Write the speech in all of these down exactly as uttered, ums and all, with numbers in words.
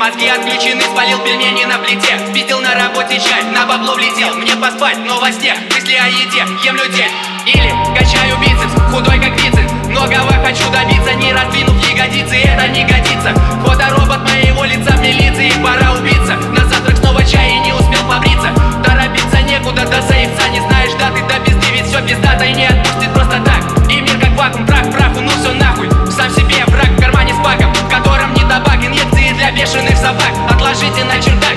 Мозги отключены, спалил пельмени на плите. Спиздил на работе чай, на бабло влетел. Мне поспать, но во сне мысли о еде. Ем людей или качаю бицепс, худой как бицепс. Многого хочу добиться, не раздвинув ягодицы. Это не годится. Фоторобот моего лица в милиции. Пора убиться, на завтрак снова чай и не успел побриться. Торопиться некуда, до заебца не знаешь даты. До пизды, ведь все пиздато и не отпустит просто так. И мир как вакуум, прах праху, ну все нахуй. Сам себе враг в кармане с баком, в котором не табак. Инъекции для бешеных собак, отложите на чердак.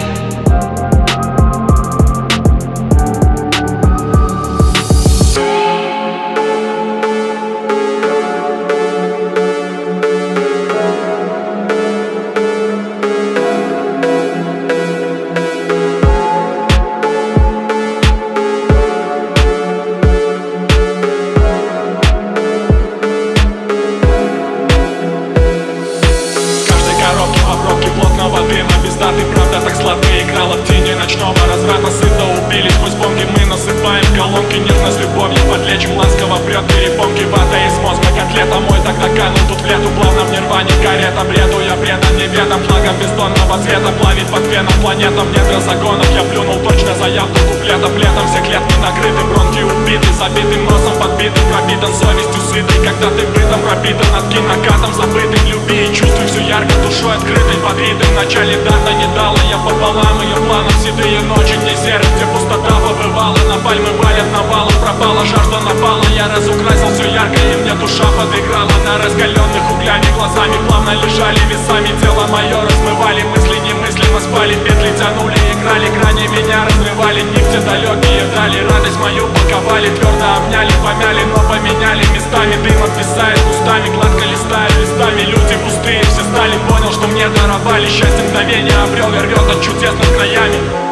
Ты правда так сладко играла в тени ночного разврата. Сыто убили сквозь бомги, мы насыпаем колонки. Нежность любовью подлечим, ласково прет перепонки. Вата из мозга, котлета мой тогда канул тут в лету. Плавно в нирване карета, бреду я предан неведом. Флагом бездонного цвета плавит под феном планетам. Нет загонов, я плюнул точно заявку куплетом. Летом все клетки накрыты, бронки убиты, забитым носом подбитым, пробитым совестью сытой. Когда ты бытом пропитан от кинокатом забытым. Люби и чувствуй все ярко, душой открытой под ритм. В начале дата не дала я пополам ее планов. Седые ночи, где серость, где пустота побывала. На пальмы валят навалом, пропала жажда напала. Я разукрасил все ярко, и мне душа подыграла. На раскаленных углями глазами плавно лежали весами. Тело мое размывали, мысли немыслимо спали. Петли тянули, играли, грани меня разрывали. Нигде далекие дали, радость мою паковали. Твердо обняли, помяли, но поменяли местами. Дым обвисает кустами, гладко листаю листами. Люди пустые все стали, понял, что мне даровали. Счастье мгновение обрел, рвет от чудесных краями.